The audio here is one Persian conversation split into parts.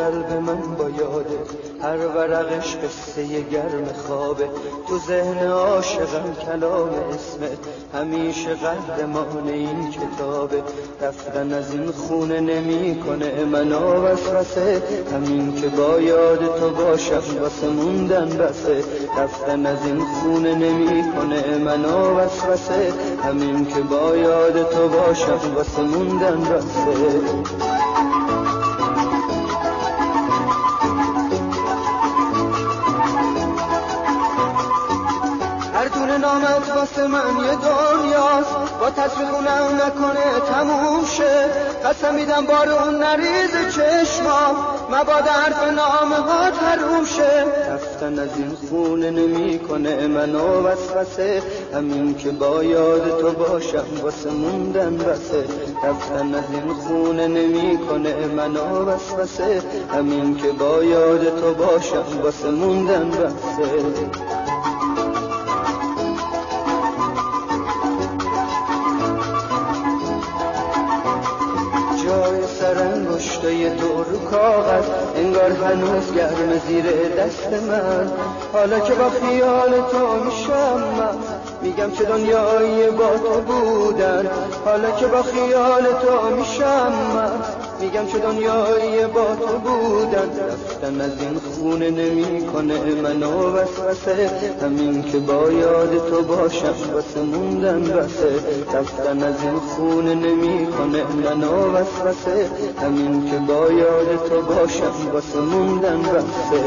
قلب من با یاده، هر ورقش قصه گرم خوابه. تو ذهن عاشقم کلام اسمت، همیشه قهرمان این کتابه. رفتن از این خونه نمی کنه منو وسوسه، همین که با یاد تو باشم واسه موندن بسه. رفتن از این خونه نمی کنه منو وسوسه، همین که با یاد تو باشم واسه موندن بسه. هر دونه نامت واسه من یه دنیاست، با تصویرونم نکنه تموم شه. قسم میدم بار اون نریز چشمام، مبادا حرف نامه ها تروم شه. رفتن از این خونه نمی کنه منو وسوسه، همین که با یاد تو باشم واسه موندن بسه. رفتن از این خونه نمی کنه منو وسوسه، همین که با یاد تو باشم واسه موندن بسه. جای سرانگشتای تو رو کاغذ، انگار هنوز گرم زیر دست من. حالا که با خیال تو میشم میگم چه دنیایی با تو بودن. حالا که با خیال تو میشم میگم چه دنیایی با تو بودن. رفتن از این خونه نمی کنه منو وسوسه، همین که با یاد تو باشم واسه موندن بسه. رفتن از این خونه نمی کنه منو وسوسه، همین که با یاد تو باشم واسه موندن بسه.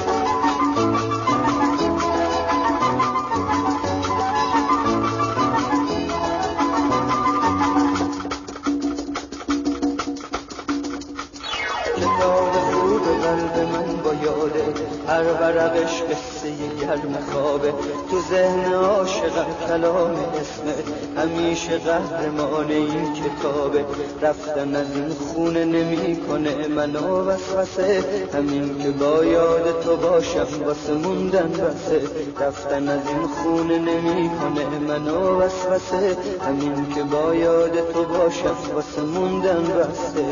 کتاب خوب قلب من با یاده، هر ورقش قصه گرم خوابه. تو ذهن عاشقم کلام اسمت، همیشه قهرمان این کتابه. رفتن از این خونه نمی کنه منو وسوسه، همین که با یاد تو باشم واسه موندن بسه. رفتن از این خونه نمی کنه منو وسوسه، همین که با یاد تو باشم واسه موندن بسه.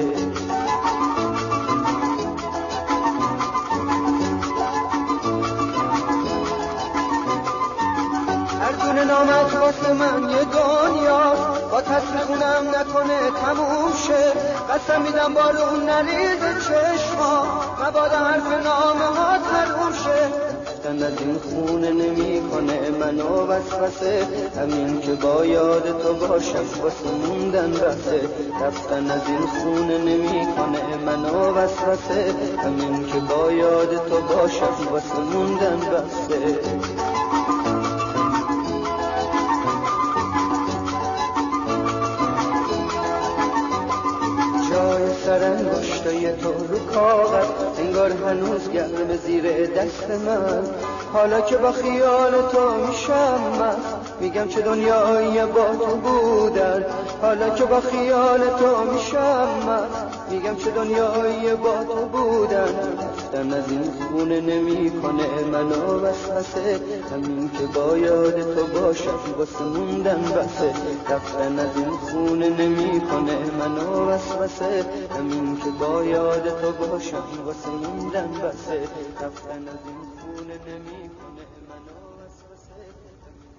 هر دونه نامت واسه من یه دنیاست، با تصویرونم نکنه تموم شه. قسم میدم بار اون نریز چشما، مبادا حرف نامه ها تروم شه. رفتن از این خونه نمی کنه منو وسوسه، همین که با یاد تو باشم واسه موندن بسه. رفتن از این خونه نمی کنه منو وسوسه، همین که با یاد تو باشم واسه موندن بسه. جای سرانگشتای تو رو کاغذ، انگار هنوز گرم زیر دست من. حالا که با خیال تو میشم میگم چه دنیایی با تو بودن. حالا که با خیال تو میشم میگم چه دنیایی با تو بودن. رفتن از این خونه نمی کنه منو وسوسه، همین که با یاد تو باشم واسه موندن بسه. رفتن از این خونه نمی کنه منو وسوسه، همین که با یاد تو باشم واسه موندن بسه. رفتن از این خونه نمی کنه منو وسوسه.